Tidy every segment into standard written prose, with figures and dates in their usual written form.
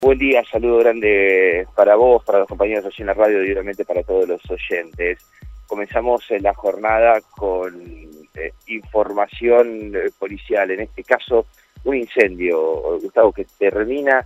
Buen día, saludo grande para vos, para los compañeros allí en la radio y obviamente para todos los oyentes. Comenzamos la jornada con información policial, en este caso un incendio, Gustavo, que termina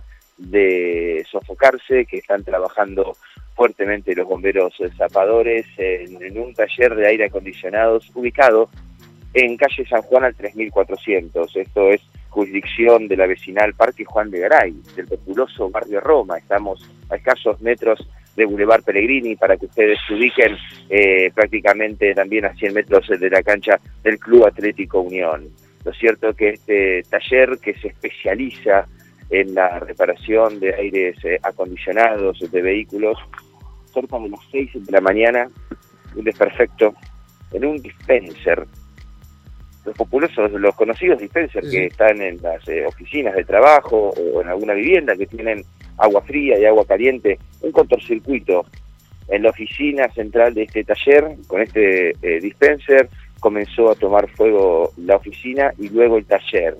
de sofocarse, que están trabajando fuertemente los bomberos zapadores en un taller de aire acondicionados ubicado en calle San Juan al 3400. Esto es jurisdicción de la vecinal Parque Juan de Garay, del populoso barrio Roma. Estamos a escasos metros de Boulevard Pellegrini, para que ustedes se ubiquen, prácticamente también a 100 metros de la cancha del Club Atlético Unión. Lo cierto es que este taller, que se especializa en la reparación de aires acondicionados de vehículos, cerca de las 6 de la mañana, un desperfecto en un dispenser. Los populosos, los conocidos dispensers que están en las oficinas de trabajo o en alguna vivienda que tienen agua fría y agua caliente, un cortocircuito en la oficina central de este taller. Con este dispenser comenzó a tomar fuego la oficina y luego el taller.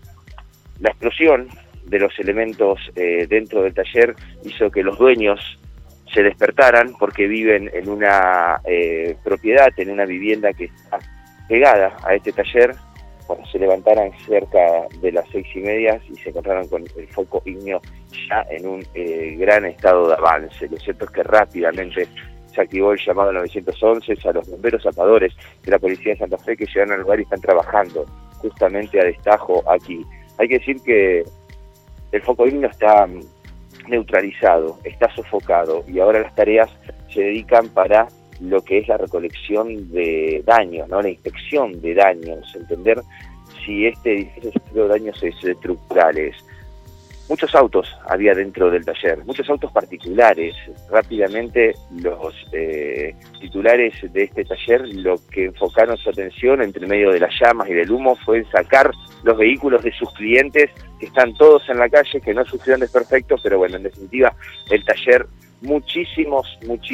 La explosión de los elementos dentro del taller hizo que los dueños se despertaran, porque viven en una propiedad, en una vivienda que está pegada a este taller. Cuando se levantaran cerca de las 6:30 y se encontraron con el foco ígneo ya en un gran estado de avance. Lo cierto es que rápidamente se activó el llamado al 911 a los bomberos zapadores de la Policía de Santa Fe, que llegaron al lugar y están trabajando justamente a destajo aquí. Hay que decir que el foco ígneo está neutralizado, está sofocado, y ahora las tareas se dedican para lo que es la recolección de daños, ¿no? La inspección de daños, entender si este edificio sufrió daños estructurales. Muchos autos había dentro del taller, muchos autos particulares. Rápidamente los titulares de este taller, lo que enfocaron su atención entre medio de las llamas y del humo, fue sacar los vehículos de sus clientes, que están todos en la calle, que no sufrieron desperfectos, pero bueno, en definitiva, el taller, muchísimos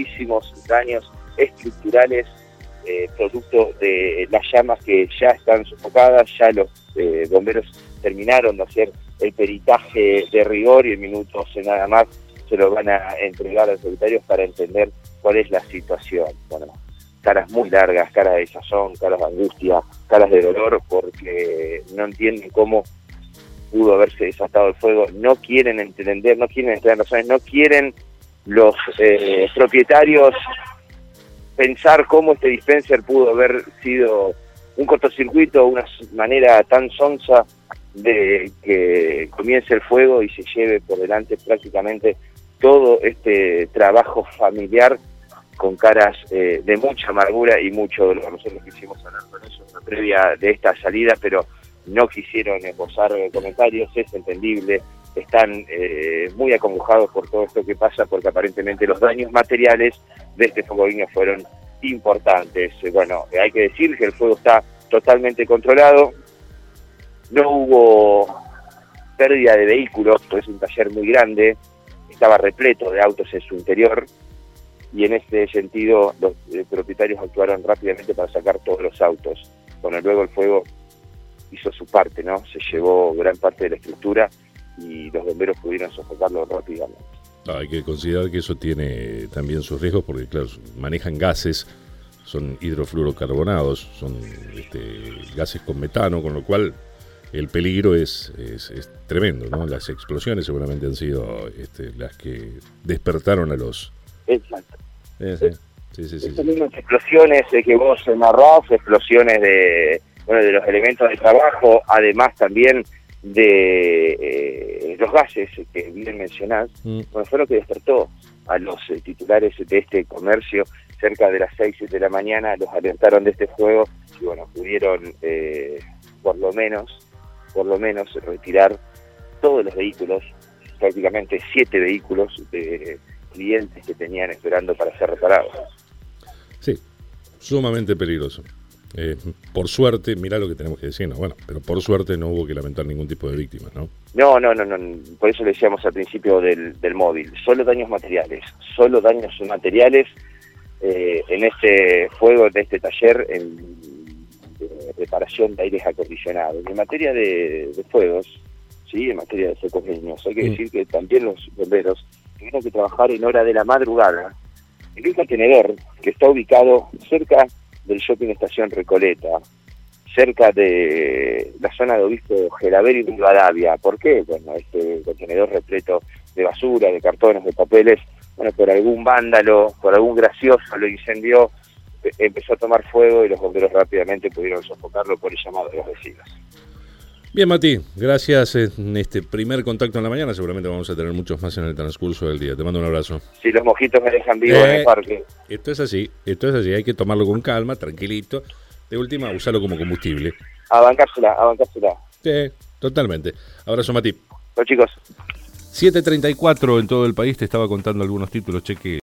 daños estructurales, producto de las llamas que ya están sofocadas. Ya los bomberos terminaron de hacer el peritaje de rigor y en minutos nada más se lo van a entregar a los secretarios para entender cuál es la situación. Bueno, caras muy largas, caras de desazón, caras de angustia, caras de dolor, porque no entienden cómo pudo haberse desatado el fuego. No quieren entender, no quieren entender razones, no quieren los propietarios pensar cómo este dispenser pudo haber sido un cortocircuito, una manera tan sonsa de que comience el fuego y se lleve por delante prácticamente todo este trabajo familiar, con caras de mucha amargura y mucho dolor. Nosotros quisimos hablar con ellos en la previa de esta salida, pero no quisieron esbozar comentarios. Es entendible, están muy acongojados por todo esto que pasa, porque aparentemente los daños materiales de este foco ígneo fueron importantes. Bueno, hay que decir que el fuego está totalmente controlado, no hubo pérdida de vehículos, pues es un taller muy grande, estaba repleto de autos en su interior, y en este sentido los propietarios actuaron rápidamente para sacar todos los autos. Bueno, luego el fuego hizo su parte, ¿no? Se llevó gran parte de la estructura y los bomberos pudieron sofocarlo rápidamente. Hay que considerar que eso tiene también sus riesgos, porque claro, manejan gases, son hidrofluorocarbonados, son gases con metano, con lo cual el peligro es tremendo, ¿no? Las explosiones seguramente han sido las que despertaron a los... Exacto. Sí. Estas mismas explosiones que vos narrás, explosiones de los elementos de trabajo, además también de los gases que bien mencionás, bueno, fue lo que despertó a los titulares de este comercio. Cerca de las 6 de la mañana los alertaron de este fuego y bueno, pudieron por lo menos retirar todos los vehículos, prácticamente 7 vehículos de clientes que tenían esperando para ser reparados. Sí, sumamente peligroso. Por suerte, mirá lo que tenemos que decir, ¿no? Bueno, pero por suerte no hubo que lamentar ningún tipo de víctimas, ¿no? No, por eso le decíamos al principio del móvil, solo daños materiales en este fuego, de este taller de reparación de aires acondicionados. En materia de fuegos, ¿sí? En materia de socorrismos. Hay que decir que también los bomberos tuvieron que trabajar en hora de la madrugada en un contenedor que está ubicado cerca del Shopping Estación Recoleta, cerca de la zona de Obispo Gelaber y Rivadavia. ¿Por qué? Bueno, este contenedor repleto de basura, de cartones, de papeles, bueno, por algún vándalo, por algún gracioso lo incendió, empezó a tomar fuego y los bomberos rápidamente pudieron sofocarlo por el llamado de los vecinos. Bien, Mati, gracias en este primer contacto en la mañana. Seguramente vamos a tener muchos más en el transcurso del día. Te mando un abrazo. Si los mojitos me dejan vivo en el parque. Esto es así, hay que tomarlo con calma, tranquilito. De última, usarlo como combustible. A bancársela. Sí, totalmente. Abrazo, Mati. Los chicos. 7:34 en todo el país, te estaba contando algunos títulos, cheque.